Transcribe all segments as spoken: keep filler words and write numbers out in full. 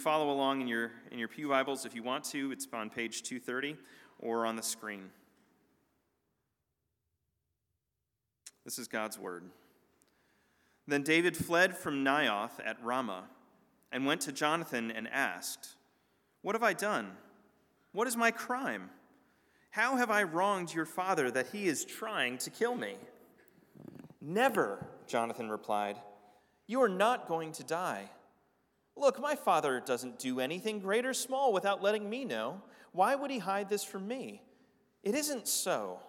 Follow along in your in your pew Bibles if you want to. It's on page two thirty or on the screen. This is God's word. Then David fled from Naioth at Ramah and went to Jonathan and asked, "What have I done? What is my crime? How have I wronged your father that he is trying to kill me?" "Never," Jonathan replied. "You are not going to die. Look, my father doesn't do anything great or small without letting me know. Why would he hide this from me? It isn't so."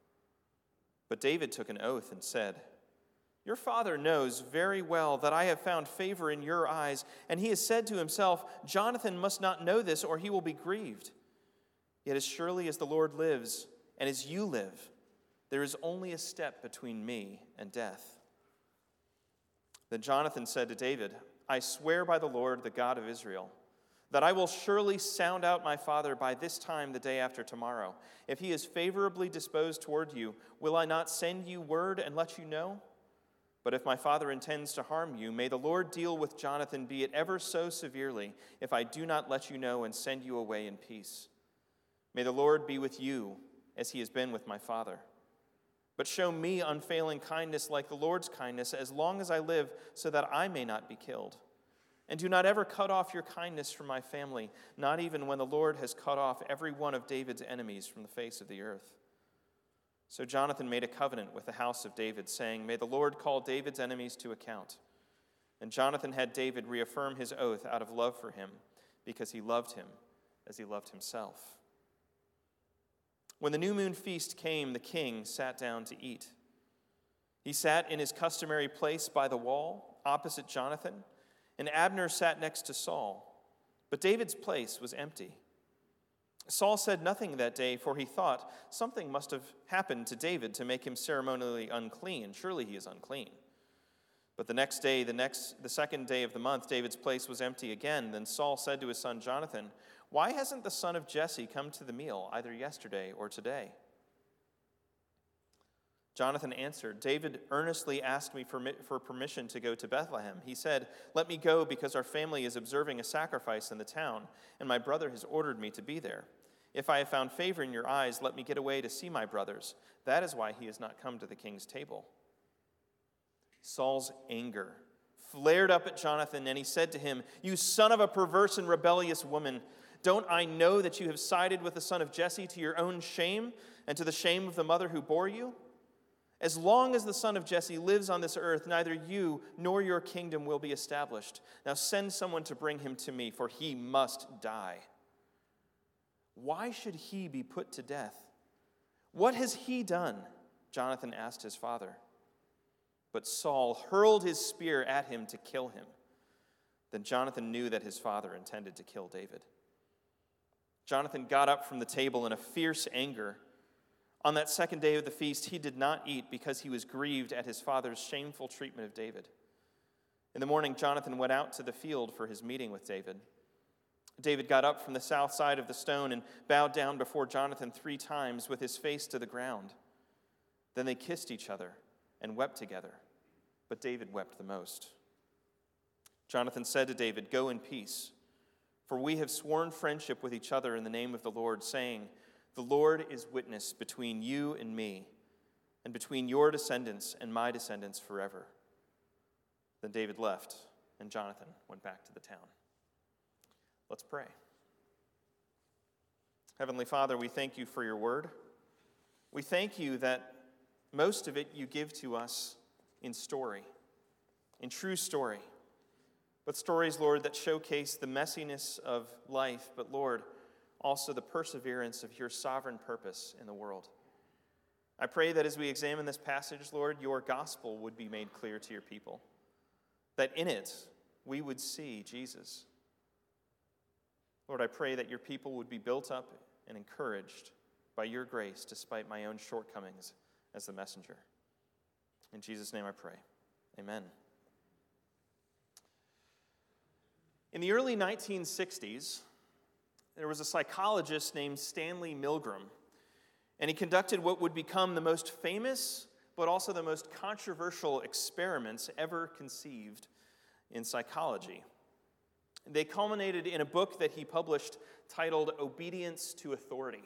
But David took an oath and said, "Your father knows very well that I have found favor in your eyes, and he has said to himself, 'Jonathan must not know this, or he will be grieved.' Yet as surely as the Lord lives, and as you live, there is only a step between me and death." Then Jonathan said to David, "I swear by the Lord, the God of Israel, that I will surely sound out my father by this time the day after tomorrow. If he is favorably disposed toward you, will I not send you word and let you know? But if my father intends to harm you, may the Lord deal with Jonathan, be it ever so severely, if I do not let you know and send you away in peace. May the Lord be with you as he has been with my father. But show me unfailing kindness like the Lord's kindness as long as I live, so that I may not be killed. And do not ever cut off your kindness from my family, not even when the Lord has cut off every one of David's enemies from the face of the earth." So Jonathan made a covenant with the house of David, saying, "May the Lord call David's enemies to account." And Jonathan had David reaffirm his oath out of love for him, because he loved him as he loved himself. When the new moon feast came, the king sat down to eat. He sat in his customary place by the wall, opposite Jonathan, and Abner sat next to Saul. But David's place was empty. Saul said nothing that day, for he thought, something must have happened to David to make him ceremonially unclean. Surely he is unclean. But the next day, the next, the second day of the month, David's place was empty again. Then Saul said to his son Jonathan, "Why hasn't the son of Jesse come to the meal, either yesterday or today?" Jonathan answered, "David earnestly asked me for, for permission to go to Bethlehem. He said, 'Let me go because our family is observing a sacrifice in the town, and my brother has ordered me to be there. If I have found favor in your eyes, let me get away to see my brothers. That is why he has not come to the king's table.'" Saul's anger flared up at Jonathan, and he said to him, "You son of a perverse and rebellious woman, don't I know that you have sided with the son of Jesse to your own shame and to the shame of the mother who bore you? As long as the son of Jesse lives on this earth, neither you nor your kingdom will be established. Now send someone to bring him to me, for he must die." "Why should he be put to death? What has he done?" Jonathan asked his father. But Saul hurled his spear at him to kill him. Then Jonathan knew that his father intended to kill David. Jonathan got up from the table in a fierce anger. On that second day of the feast, he did not eat because he was grieved at his father's shameful treatment of David. In the morning, Jonathan went out to the field for his meeting with David. David got up from the south side of the stone and bowed down before Jonathan three times with his face to the ground. Then they kissed each other and wept together, but David wept the most. Jonathan said to David, "Go in peace, for we have sworn friendship with each other in the name of the Lord, saying, 'The Lord is witness between you and me, and between your descendants and my descendants forever.'" Then David left, and Jonathan went back to the town. Let's pray. Heavenly Father, we thank you for your word. We thank you that most of it you give to us in story, in true story. But stories, Lord, that showcase the messiness of life, but Lord, also the perseverance of your sovereign purpose in the world. I pray that as we examine this passage, Lord, your gospel would be made clear to your people, that in it we would see Jesus. Lord, I pray that your people would be built up and encouraged by your grace despite my own shortcomings as the messenger. In Jesus' name I pray. Amen. In the early nineteen sixties, there was a psychologist named Stanley Milgram, and he conducted what would become the most famous but also the most controversial experiments ever conceived in psychology. They culminated in a book that he published titled Obedience to Authority.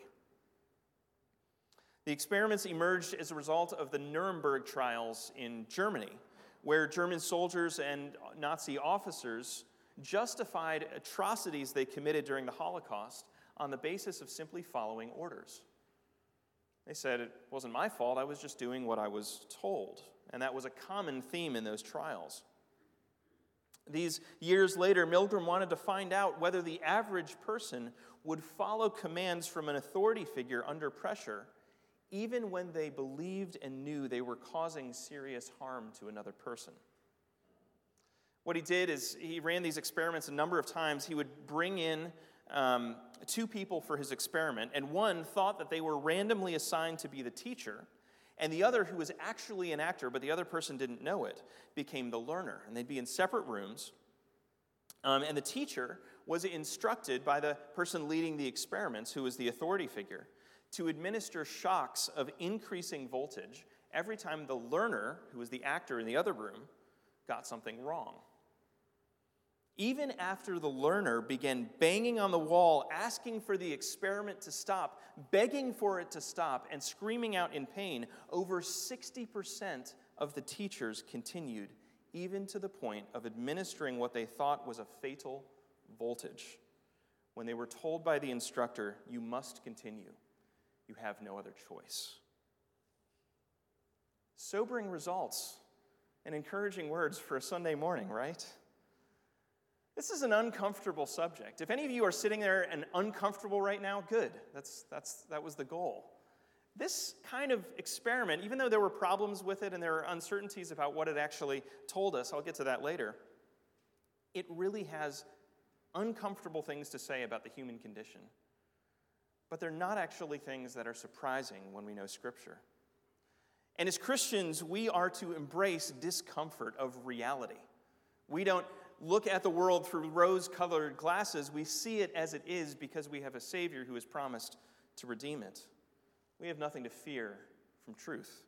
The experiments emerged as a result of the Nuremberg trials in Germany, where German soldiers and Nazi officers justified atrocities they committed during the Holocaust on the basis of simply following orders. They said, it wasn't my fault, I was just doing what I was told. And that was a common theme in those trials. These years later, Milgram wanted to find out whether the average person would follow commands from an authority figure under pressure, even when they believed and knew they were causing serious harm to another person. What he did is he ran these experiments a number of times. He would bring in um, two people for his experiment, and one thought that they were randomly assigned to be the teacher, and the other, who was actually an actor, but the other person didn't know it, became the learner. And they'd be in separate rooms, um, and the teacher was instructed by the person leading the experiments, who was the authority figure, to administer shocks of increasing voltage every time the learner, who was the actor in the other room, got something wrong. Even after the learner began banging on the wall, asking for the experiment to stop, begging for it to stop, and screaming out in pain, over sixty percent of the teachers continued, even to the point of administering what they thought was a fatal voltage. When they were told by the instructor, "You must continue. You have no other choice." Sobering results and encouraging words for a Sunday morning, right? This is an uncomfortable subject. If any of you are sitting there and uncomfortable right now, good. That's, that's, that was the goal. This kind of experiment, even though there were problems with it and there are uncertainties about what it actually told us, I'll get to that later, it really has uncomfortable things to say about the human condition. But they're not actually things that are surprising when we know Scripture. And as Christians, we are to embrace discomfort of reality. We don't look at the world through rose-colored glasses. We see it as it is because we have a Savior who has promised to redeem it. We have nothing to fear from truth.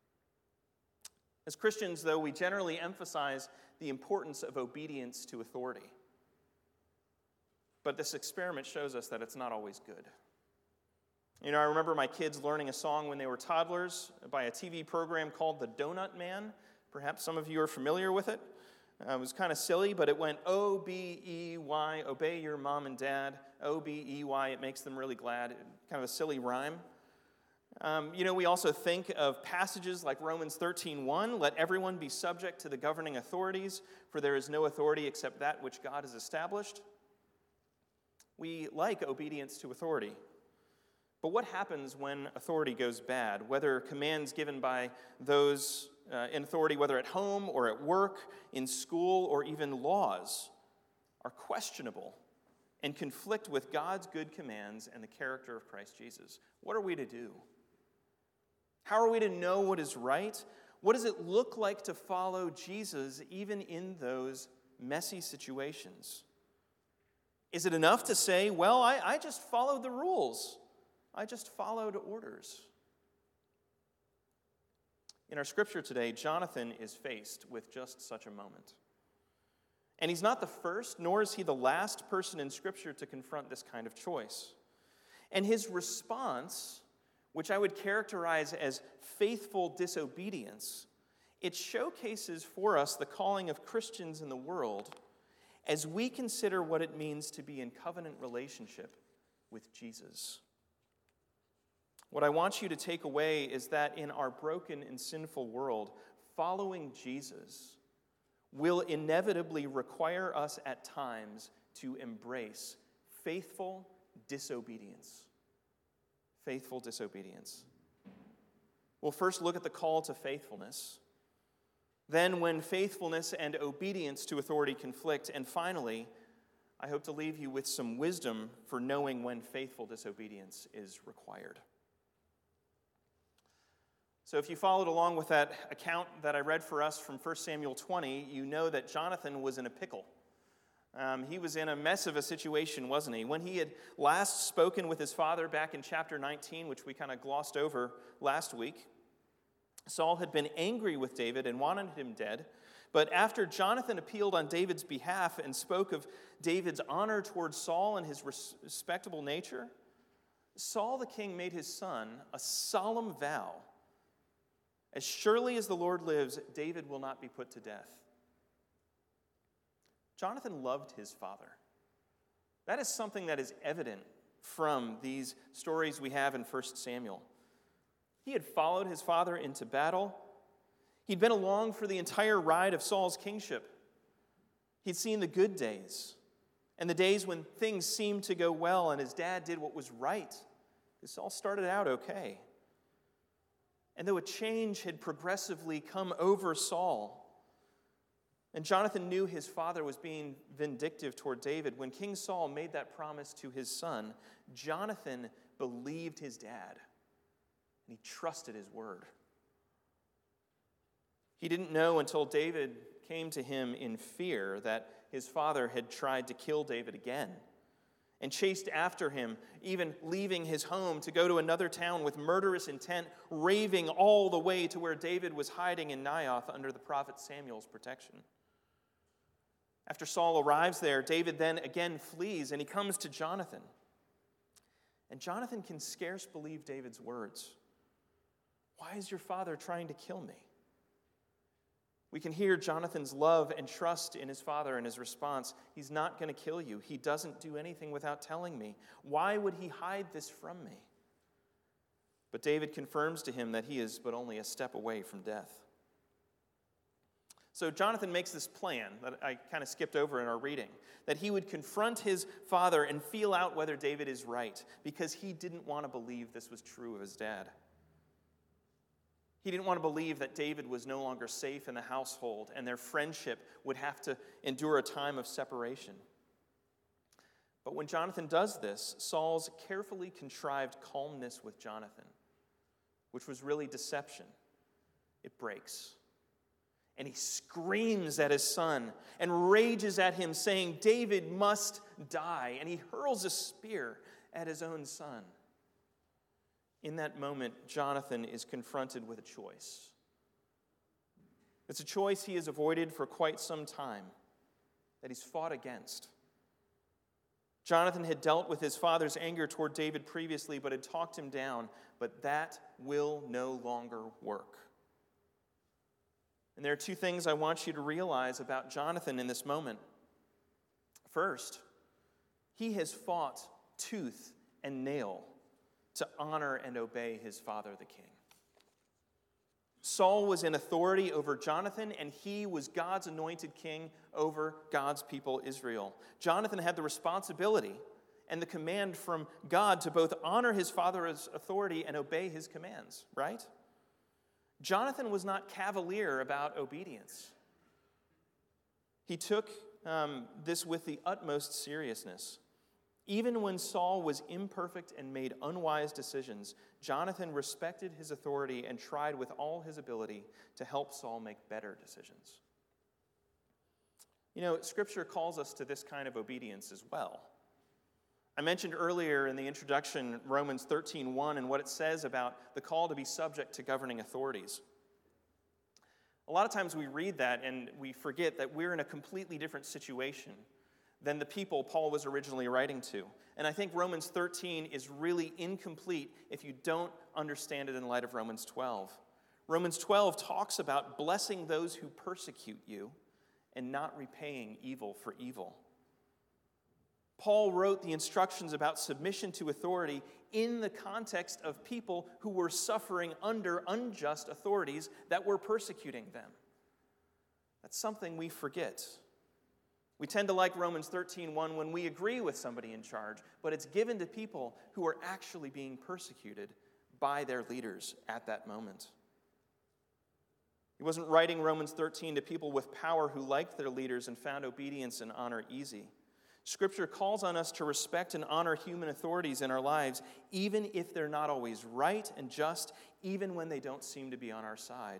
As Christians, though, we generally emphasize the importance of obedience to authority. But this experiment shows us that it's not always good. You know, I remember my kids learning a song when they were toddlers by a T V program called The Donut Man. Perhaps some of you are familiar with it. Uh, it was kind of silly, but it went O B E Y, obey your mom and dad. O B E Y, it makes them really glad. Kind of a silly rhyme. Um, you know, we also think of passages like Romans thirteen one, let everyone be subject to the governing authorities, for there is no authority except that which God has established. We like obedience to authority. But what happens when authority goes bad, whether commands given by those uh, in authority, whether at home or at work, in school, or even laws, are questionable and conflict with God's good commands and the character of Christ Jesus? What are we to do? How are we to know what is right? What does it look like to follow Jesus even in those messy situations? Is it enough to say, well, I, I just followed the rules. I just followed orders. In our scripture today, Jonathan is faced with just such a moment. And he's not the first, nor is he the last person in Scripture to confront this kind of choice. And his response, which I would characterize as faithful disobedience, it showcases for us the calling of Christians in the world as we consider what it means to be in covenant relationship with Jesus. What I want you to take away is that in our broken and sinful world, following Jesus will inevitably require us at times to embrace faithful disobedience. Faithful disobedience. We'll first look at the call to faithfulness. Then, when faithfulness and obedience to authority conflict. And finally, I hope to leave you with some wisdom for knowing when faithful disobedience is required. So if you followed along with that account that I read for us from First Samuel twenty, you know that Jonathan was in a pickle. Um, he was in a mess of a situation, wasn't he? When he had last spoken with his father back in chapter nineteen, which we kind of glossed over last week, Saul had been angry with David and wanted him dead, But after Jonathan appealed on David's behalf and spoke of David's honor towards Saul and his respectable nature, Saul the king made his son a solemn vow. As surely as the Lord lives, David will not be put to death. Jonathan loved his father. That is something that is evident from these stories we have in First Samuel. He had followed his father into battle. He'd been along for the entire ride of Saul's kingship. He'd seen the good days and the days when things seemed to go well and his dad did what was right. This all started out okay. And though a change had progressively come over Saul, and Jonathan knew his father was being vindictive toward David, when King Saul made that promise to his son, Jonathan believed his dad, and he trusted his word. He didn't know until David came to him in fear that his father had tried to kill David again and chased after him, even leaving his home to go to another town with murderous intent, raving all the way to where David was hiding in Naioth under the prophet Samuel's protection. After Saul arrives there, David then again flees, and he comes to Jonathan. And Jonathan can scarce believe David's words. Why is your father trying to kill me? We can hear Jonathan's love and trust in his father and his response. He's not going to kill you. He doesn't do anything without telling me. Why would he hide this from me? But David confirms to him that he is but only a step away from death. So Jonathan makes this plan that I kind of skipped over in our reading, that he would confront his father and feel out whether David is right, because he didn't want to believe this was true of his dad. He didn't want to believe that David was no longer safe in the household and their friendship would have to endure a time of separation. But when Jonathan does this, Saul's carefully contrived calmness with Jonathan, which was really deception, it breaks. And he screams at his son and rages at him, saying, David must die. And he hurls a spear at his own son. In that moment, Jonathan is confronted with a choice. It's a choice he has avoided for quite some time, that he's fought against. Jonathan had dealt with his father's anger toward David previously, but had talked him down, but that will no longer work. And there are two things I want you to realize about Jonathan in this moment. First, he has fought tooth and nail to honor and obey his father, the king. Saul was in authority over Jonathan, and he was God's anointed king over God's people, Israel. Jonathan had the responsibility and the command from God to both honor his father's authority and obey his commands, right? Jonathan was not cavalier about obedience. He took um, this with the utmost seriousness. Even when Saul was imperfect and made unwise decisions, Jonathan respected his authority and tried with all his ability to help Saul make better decisions. You know, Scripture calls us to this kind of obedience as well. I mentioned earlier in the introduction Romans thirteen one and what it says about the call to be subject to governing authorities. A lot of times we read that and we forget that we're in a completely different situation than the people Paul was originally writing to. And I think Romans thirteen is really incomplete if you don't understand it in light of Romans twelve. Romans twelve talks about blessing those who persecute you and not repaying evil for evil. Paul wrote the instructions about submission to authority in the context of people who were suffering under unjust authorities that were persecuting them. That's something we forget. We tend to like Romans thirteen one when we agree with somebody in charge, but it's given to people who are actually being persecuted by their leaders at that moment. He wasn't writing Romans thirteen to people with power who liked their leaders and found obedience and honor easy. Scripture calls on us to respect and honor human authorities in our lives, even if they're not always right and just, even when they don't seem to be on our side.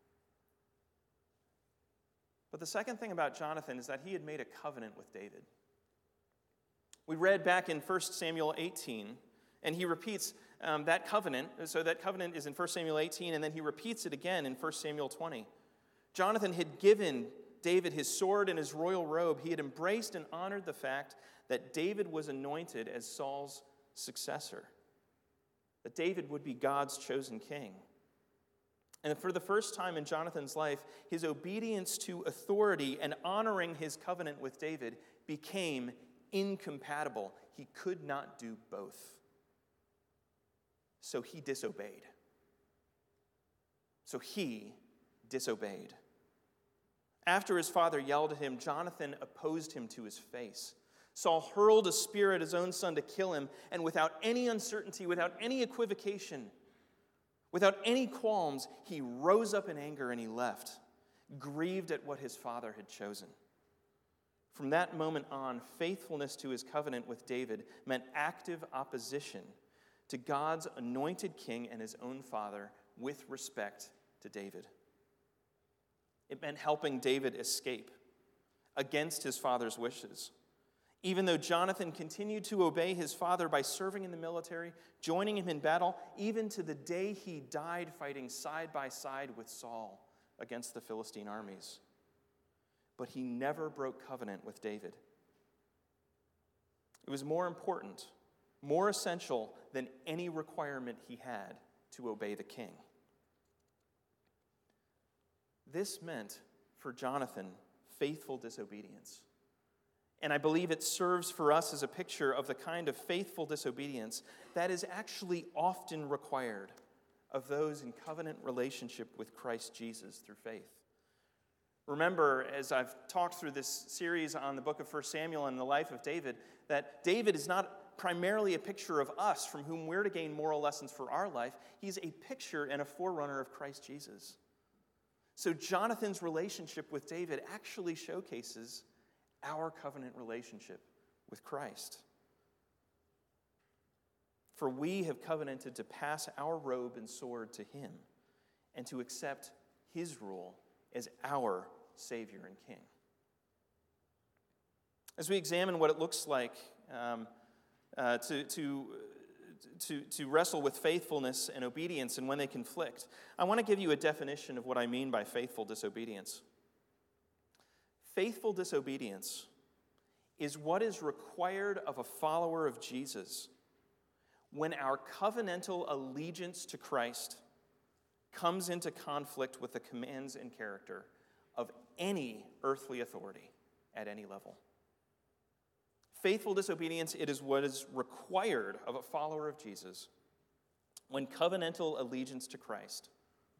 But the second thing about Jonathan is that he had made a covenant with David. We read back in First Samuel eighteen, and he repeats um, that covenant. So that covenant is in First Samuel eighteen, and then he repeats it again in First Samuel twenty. Jonathan had given David his sword and his royal robe. He had embraced and honored the fact that David was anointed as Saul's successor, that David would be God's chosen king. And for the first time in Jonathan's life, his obedience to authority and honoring his covenant with David became incompatible. He could not do both. So he disobeyed. So he disobeyed. After his father yelled at him, Jonathan opposed him to his face. Saul hurled a spear at his own son to kill him, and without any uncertainty, without any equivocation, without any qualms, he rose up in anger and he left, grieved at what his father had chosen. From that moment on, faithfulness to his covenant with David meant active opposition to God's anointed king and his own father with respect to David. It meant helping David escape against his father's wishes. Even though Jonathan continued to obey his father by serving in the military, joining him in battle, even to the day he died fighting side by side with Saul against the Philistine armies. But he never broke covenant with David. It was more important, more essential than any requirement he had to obey the king. This meant for Jonathan faithful disobedience. And I believe it serves for us as a picture of the kind of faithful disobedience that is actually often required of those in covenant relationship with Christ Jesus through faith. Remember, as I've talked through this series on the book of First Samuel and the life of David, that David is not primarily a picture of us from whom we're to gain moral lessons for our life. He's a picture and a forerunner of Christ Jesus. So Jonathan's relationship with David actually showcases our covenant relationship with Christ. For we have covenanted to pass our robe and sword to him and to accept his rule as our Savior and King. As we examine what it looks like um, uh, to, to, to, to wrestle with faithfulness and obedience and when they conflict, I want to give you a definition of what I mean by faithful disobedience. Faithful disobedience is what is required of a follower of Jesus when our covenantal allegiance to Christ comes into conflict with the commands and character of any earthly authority at any level. Faithful disobedience, it is what is required of a follower of Jesus when covenantal allegiance to Christ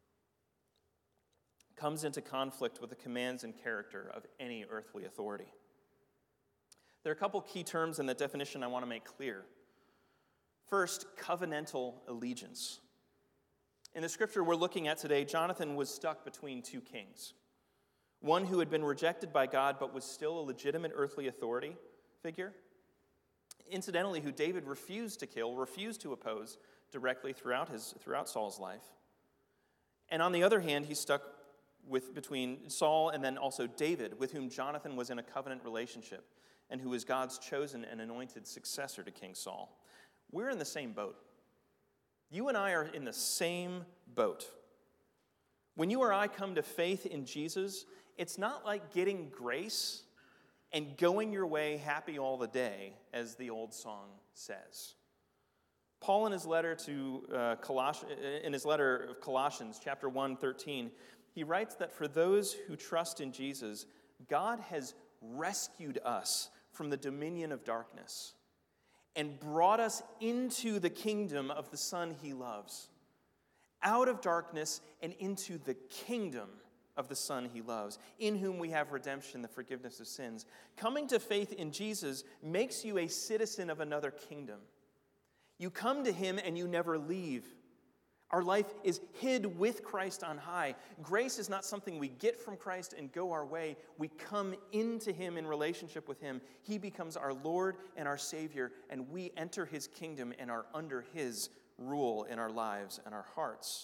comes into conflict with the commands and character of any earthly authority. There are a couple key terms in that definition I want to make clear. First, covenantal allegiance. In the scripture we're looking at today, Jonathan was stuck between two kings. One who had been rejected by God but was still a legitimate earthly authority figure. Incidentally, who David refused to kill, refused to oppose directly throughout his throughout Saul's life. And on the other hand, he's stuck with between Saul and then also David, with whom Jonathan was in a covenant relationship and who was God's chosen and anointed successor to King Saul. We're in the same boat. You and I are in the same boat. When you or I come to faith in Jesus, it's not like getting grace and going your way happy all the day, as the old song says. Paul, in his letter to uh, Coloss- in his letter of Colossians, chapter one, thirteen, he writes that for those who trust in Jesus, God has rescued us from the dominion of darkness and brought us into the kingdom of the Son he loves, out of darkness and into the kingdom of the Son he loves, in whom we have redemption, the forgiveness of sins. Coming to faith in Jesus makes you a citizen of another kingdom. You come to him and you never leave. Our life is hid with Christ on high. Grace is not something we get from Christ and go our way. We come into him in relationship with him. He becomes our Lord and our Savior, and we enter his kingdom and are under his rule in our lives and our hearts.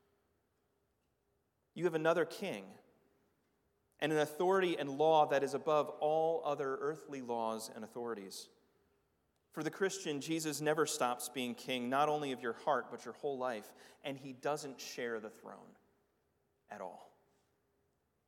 You have another king and an authority and law that is above all other earthly laws and authorities. For the Christian, Jesus never stops being king, not only of your heart, but your whole life, and he doesn't share the throne at all.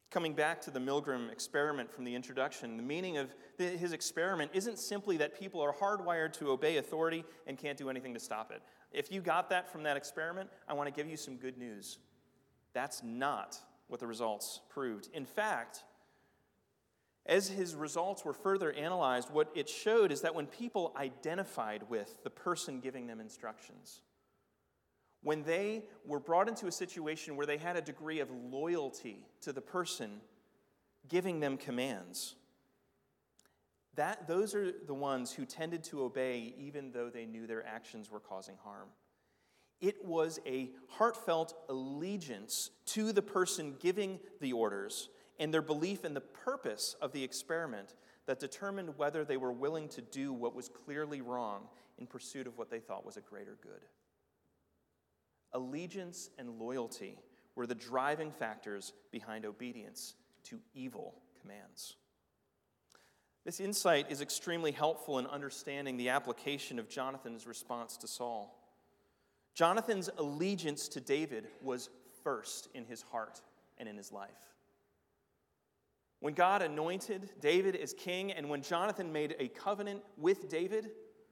Coming back to the Milgram experiment from the introduction, the meaning of his experiment isn't simply that people are hardwired to obey authority and can't do anything to stop it. If you got that from that experiment, I want to give you some good news. That's not what the results proved. In fact, as his results were further analyzed, what it showed is that when people identified with the person giving them instructions, when they were brought into a situation where they had a degree of loyalty to the person giving them commands, that those are the ones who tended to obey even though they knew their actions were causing harm. It was a heartfelt allegiance to the person giving the orders and their belief in the purpose of the experiment that determined whether they were willing to do what was clearly wrong in pursuit of what they thought was a greater good. Allegiance and loyalty were the driving factors behind obedience to evil commands. This insight is extremely helpful in understanding the application of Jonathan's response to Saul. Jonathan's allegiance to David was first in his heart and in his life. When God anointed David as king, and when Jonathan made a covenant with David,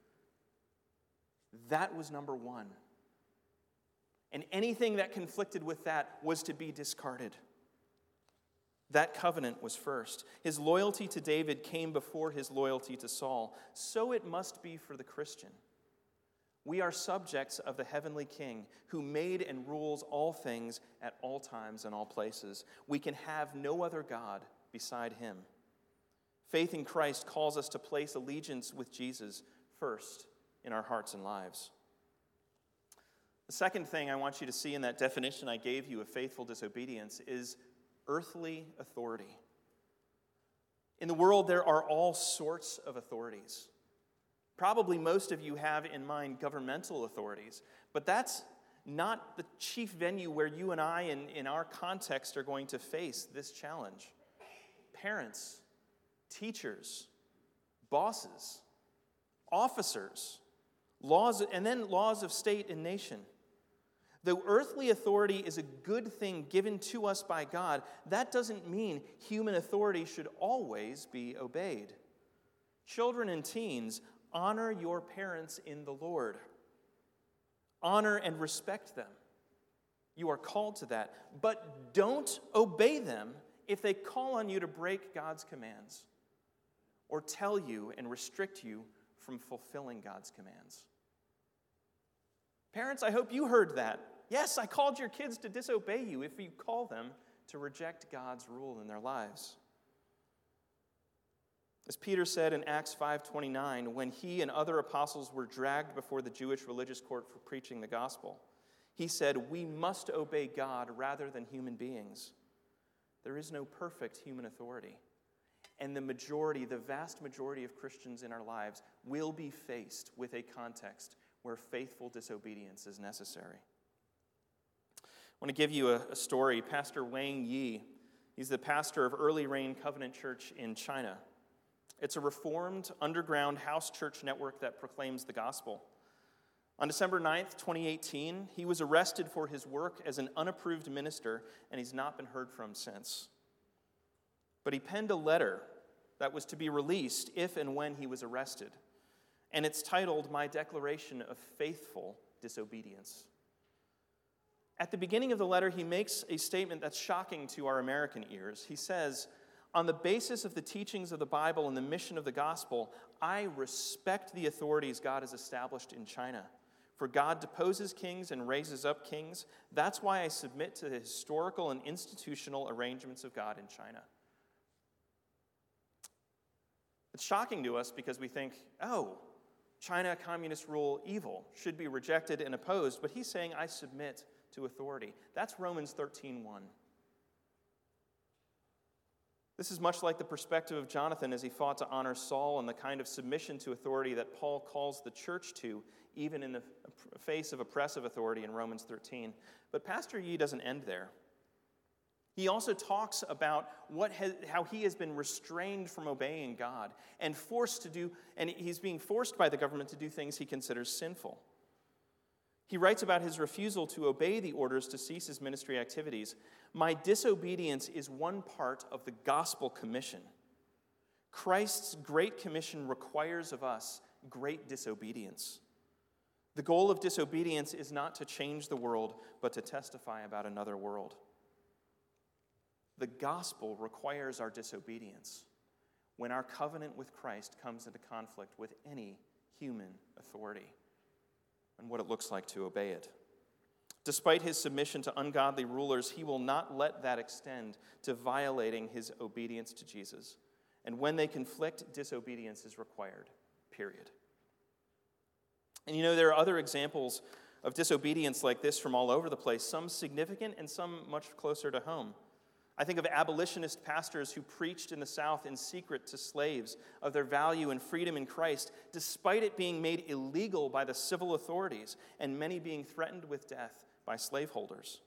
that was number one. And anything that conflicted with that was to be discarded. That covenant was first. His loyalty to David came before his loyalty to Saul. So it must be for the Christian. We are subjects of the heavenly King who made and rules all things at all times and all places. We can have no other God beside him. Faith in Christ calls us to place allegiance with Jesus first in our hearts and lives. The second thing I want you to see in that definition I gave you of faithful disobedience is earthly authority. In the world, there are all sorts of authorities. Probably most of you have in mind governmental authorities, but that's not the chief venue where you and I, in, in our context, are going to face this challenge. Parents, teachers, bosses, officers, laws, and then laws of state and nation. Though earthly authority is a good thing given to us by God, that doesn't mean human authority should always be obeyed. Children and teens, honor your parents in the Lord. Honor and respect them. You are called to that. But don't obey them if they call on you to break God's commands or tell you and restrict you from fulfilling God's commands. Parents, I hope you heard that. Yes, I called your kids to disobey you if you call them to reject God's rule in their lives. As Peter said in Acts five twenty-nine, when he and other apostles were dragged before the Jewish religious court for preaching the gospel, he said, "We must obey God rather than human beings. There is no perfect human authority, and the majority, the vast majority of Christians in our lives will be faced with a context where faithful disobedience is necessary." I want to give you a, a story. Pastor Wang Yi, he's the pastor of Early Rain Covenant Church in China. It's a reformed underground house church network that proclaims the gospel. On December ninth, twenty eighteen, he was arrested for his work as an unapproved minister, and he's not been heard from since. But he penned a letter that was to be released if and when he was arrested, and it's titled, "My Declaration of Faithful Disobedience." At the beginning of the letter, he makes a statement that's shocking to our American ears. He says, "On the basis of the teachings of the Bible and the mission of the gospel, I respect the authorities God has established in China. For God deposes kings and raises up kings. That's why I submit to the historical and institutional arrangements of God in China." It's shocking to us because we think, oh, China, communist rule, evil, should be rejected and opposed. But he's saying, I submit to authority. That's Romans thirteen one. This is much like the perspective of Jonathan as he fought to honor Saul and the kind of submission to authority that Paul calls the church to, even in the face of oppressive authority in Romans thirteen. But Pastor Yi doesn't end there. He also talks about what has, how he has been restrained from obeying God and forced to do, and he's being forced by the government to do things he considers sinful. He writes about his refusal to obey the orders to cease his ministry activities. My disobedience is one part of the gospel commission. Christ's great commission requires of us great disobedience. The goal of disobedience is not to change the world, but to testify about another world. The gospel requires our disobedience when our covenant with Christ comes into conflict with any human authority and what it looks like to obey it. Despite his submission to ungodly rulers, he will not let that extend to violating his obedience to Jesus. And when they conflict, disobedience is required, period. And you know, there are other examples of disobedience like this from all over the place, some significant and some much closer to home. I think of abolitionist pastors who preached in the South in secret to slaves of their value and freedom in Christ, despite it being made illegal by the civil authorities and many being threatened with death by slaveholders.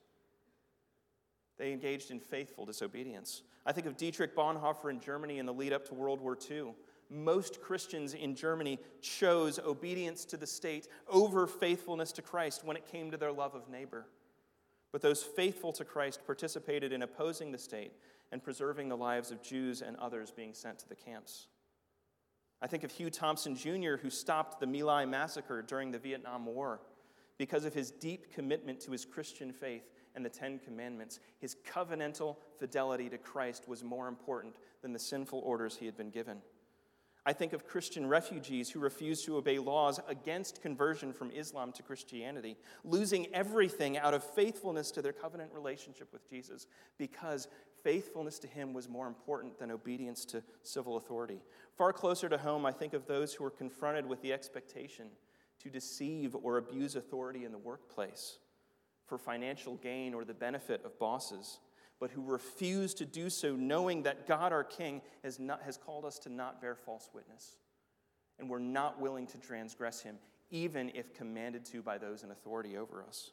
They engaged in faithful disobedience. I think of Dietrich Bonhoeffer in Germany in the lead up to World War Two. Most Christians in Germany chose obedience to the state over faithfulness to Christ when it came to their love of neighbor. But those faithful to Christ participated in opposing the state and preserving the lives of Jews and others being sent to the camps. I think of Hugh Thompson Junior, who stopped the My Lai massacre during the Vietnam War because of his deep commitment to his Christian faith and the Ten Commandments. His covenantal fidelity to Christ was more important than the sinful orders he had been given. I think of Christian refugees who refused to obey laws against conversion from Islam to Christianity, losing everything out of faithfulness to their covenant relationship with Jesus because faithfulness to him was more important than obedience to civil authority. Far closer to home, I think of those who were confronted with the expectation to deceive or abuse authority in the workplace for financial gain or the benefit of bosses, but who refuse to do so knowing that God our King has, not, has called us to not bear false witness. And we're not willing to transgress him, even if commanded to by those in authority over us.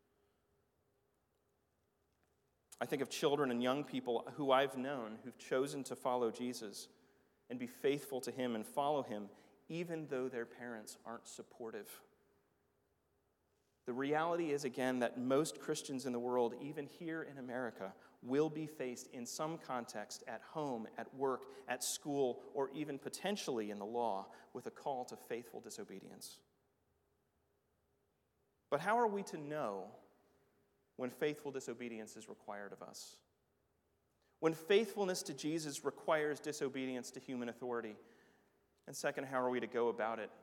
I think of children and young people who I've known who've chosen to follow Jesus and be faithful to him and follow him, even though their parents aren't supportive. The reality is, again, that most Christians in the world, even here in America, will be faced in some context at home, at work, at school, or even potentially in the law with a call to faithful disobedience. But how are we to know when faithful disobedience is required of us? When faithfulness to Jesus requires disobedience to human authority? And second, how are we to go about it?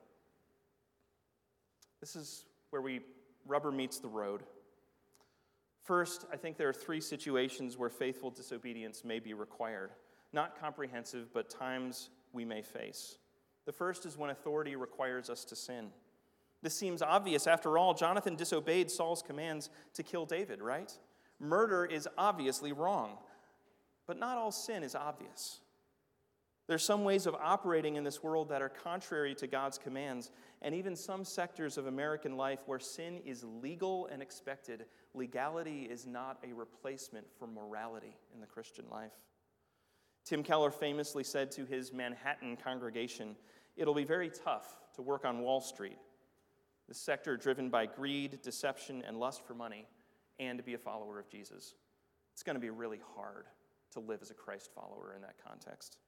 This is where we rubber meets the road. First, I think there are three situations where faithful disobedience may be required. Not comprehensive, but times we may face. The first is when authority requires us to sin. This seems obvious. After all, Jonathan disobeyed Saul's commands to kill David, right? Murder is obviously wrong, but not all sin is obvious. There's some ways of operating in this world that are contrary to God's commands, and even some sectors of American life where sin is legal and expected. Legality is not a replacement for morality in the Christian life. Tim Keller famously said to his Manhattan congregation, "It'll be very tough to work on Wall Street, the sector driven by greed, deception, and lust for money, and to be a follower of Jesus. It's going to be really hard to live as a Christ follower in that context."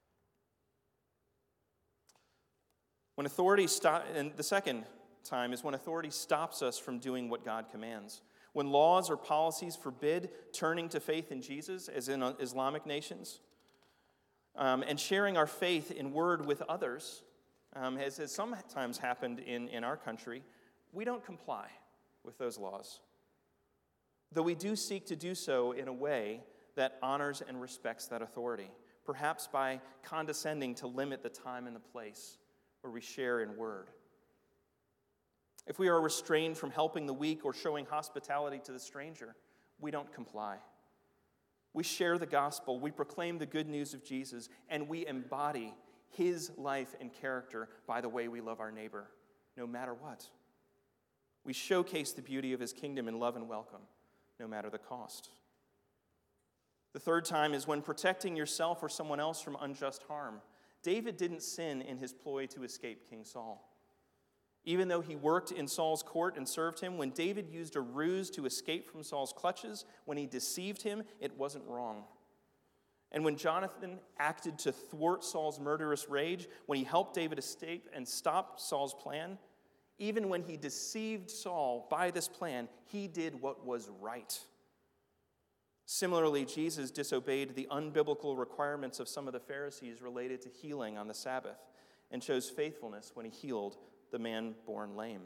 When authority stop, and the second time is when authority stops us from doing what God commands. When laws or policies forbid turning to faith in Jesus, as in Islamic nations, um, and sharing our faith in word with others, um, as has sometimes happened in, in our country, we don't comply with those laws. Though we do seek to do so in a way that honors and respects that authority, perhaps by condescending to limit the time and the place where we share in word. If we are restrained from helping the weak or showing hospitality to the stranger, we don't comply. We share the gospel, we proclaim the good news of Jesus, and we embody his life and character by the way we love our neighbor, no matter what. We showcase the beauty of his kingdom in love and welcome, no matter the cost. The third time is when protecting yourself or someone else from unjust harm. David didn't sin in his ploy to escape King Saul. Even though he worked in Saul's court and served him, when David used a ruse to escape from Saul's clutches, when he deceived him, it wasn't wrong. And when Jonathan acted to thwart Saul's murderous rage, when he helped David escape and stop Saul's plan, even when he deceived Saul by this plan, he did what was right. Similarly, Jesus disobeyed the unbiblical requirements of some of the Pharisees related to healing on the Sabbath and chose faithfulness when he healed the man born lame.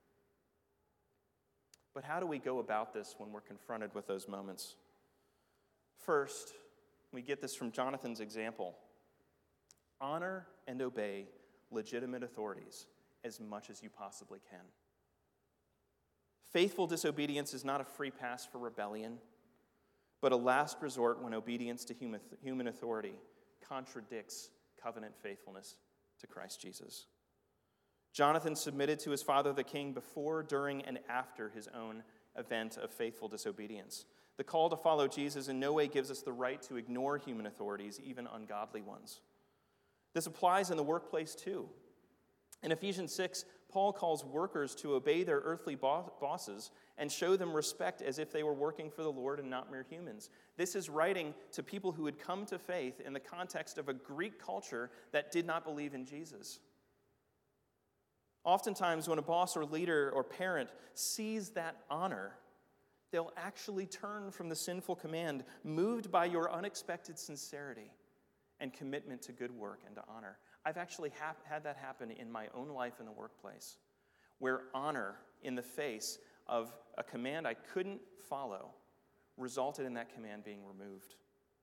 But how do we go about this when we're confronted with those moments? First, we get this from Jonathan's example. Honor and obey legitimate authorities as much as you possibly can. Faithful disobedience is not a free pass for rebellion, but a last resort when obedience to human, human authority contradicts covenant faithfulness to Christ Jesus. Jonathan submitted to his father the king before, during, and after his own event of faithful disobedience. The call to follow Jesus in no way gives us the right to ignore human authorities, even ungodly ones. This applies in the workplace too. In Ephesians six, Paul calls workers to obey their earthly bosses and show them respect as if they were working for the Lord and not mere humans. This is writing to people who had come to faith in the context of a Greek culture that did not believe in Jesus. Oftentimes, when a boss or leader or parent sees that honor, they'll actually turn from the sinful command, moved by your unexpected sincerity and commitment to good work and to honor. I've actually ha- had that happen in my own life in the workplace, where honor in the face of a command I couldn't follow resulted in that command being removed.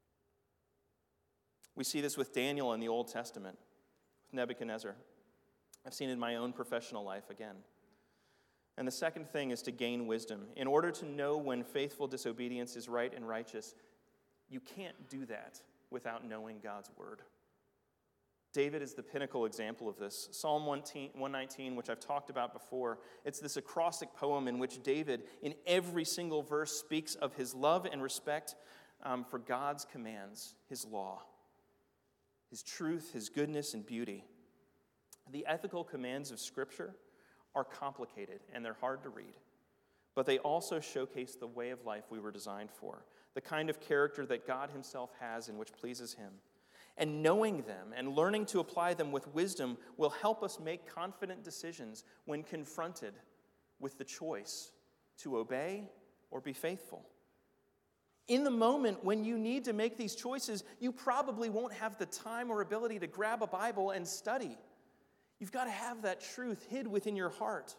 We see this with Daniel in the Old Testament, with Nebuchadnezzar. I've seen it in my own professional life again. And the second thing is to gain wisdom. In order to know when faithful disobedience is right and righteous, you can't do that without knowing God's word. David is the pinnacle example of this. Psalm one nineteen, which I've talked about before, it's this acrostic poem in which David, in every single verse, speaks of his love and respect um, for God's commands, his law, his truth, his goodness, and beauty. The ethical commands of Scripture are complicated and they're hard to read, but they also showcase the way of life we were designed for, the kind of character that God himself has and which pleases him. And knowing them and learning to apply them with wisdom will help us make confident decisions when confronted with the choice to obey or be faithful. In the moment when you need to make these choices, you probably won't have the time or ability to grab a Bible and study. You've got to have that truth hid within your heart.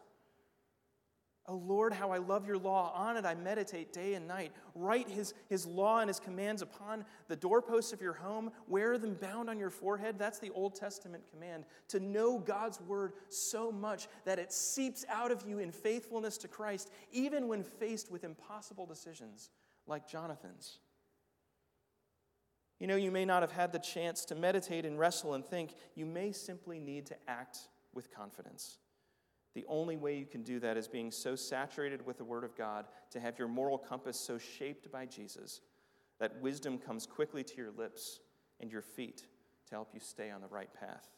Oh Lord, how I love your law. On it I meditate day and night. Write his, his law and his commands upon the doorposts of your home. Wear them bound on your forehead. That's the Old Testament command. To know God's word so much that it seeps out of you in faithfulness to Christ, even when faced with impossible decisions like Jonathan's. You know, you may not have had the chance to meditate and wrestle and think. You may simply need to act with confidence. The only way you can do that is being so saturated with the Word of God, to have your moral compass so shaped by Jesus that wisdom comes quickly to your lips and your feet to help you stay on the right path.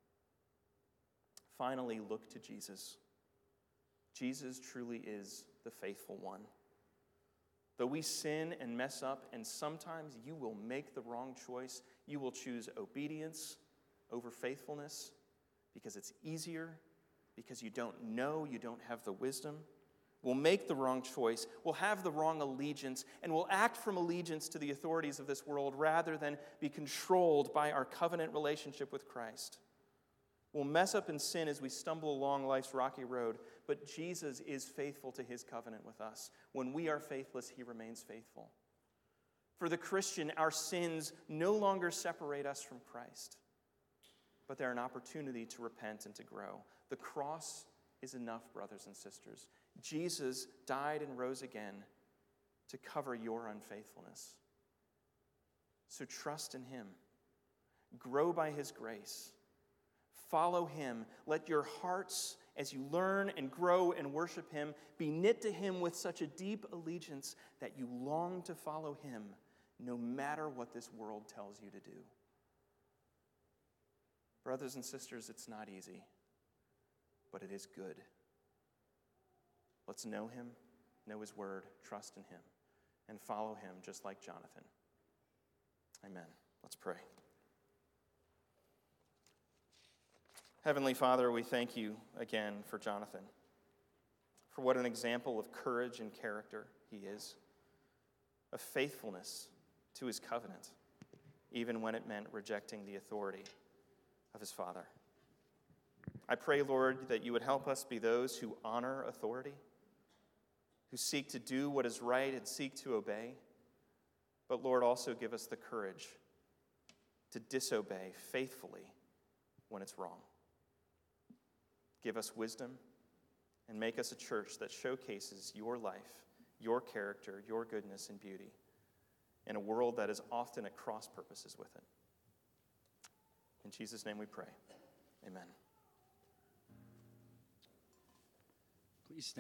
Finally, look to Jesus. Jesus truly is the faithful one. Though we sin and mess up, and sometimes you will make the wrong choice, you will choose obedience over faithfulness because it's easier, because you don't know, you don't have the wisdom. We'll make the wrong choice, we'll have the wrong allegiance, and we'll act from allegiance to the authorities of this world rather than be controlled by our covenant relationship with Christ. We'll mess up in sin as we stumble along life's rocky road, but Jesus is faithful to his covenant with us. When we are faithless, he remains faithful. For the Christian, our sins no longer separate us from Christ, but they're an opportunity to repent and to grow. The cross is enough, brothers and sisters. Jesus died and rose again to cover your unfaithfulness. So trust in him. Grow by his grace. Follow him. Let your hearts, as you learn and grow and worship him, be knit to him with such a deep allegiance that you long to follow him no matter what this world tells you to do. Brothers and sisters, it's not easy, but it is good. Let's know him, know his word, trust in him, and follow him just like Jonathan. Amen. Let's pray. Heavenly Father, we thank you again for Jonathan, for what an example of courage and character he is, of faithfulness to his covenant, even when it meant rejecting the authority of his father. I pray, Lord, that you would help us be those who honor authority, who seek to do what is right and seek to obey, but Lord, also give us the courage to disobey faithfully when it's wrong. Give us wisdom and make us a church that showcases your life, your character, your goodness and beauty in a world that is often at cross purposes with it. In Jesus' name we pray. Amen. Please stand.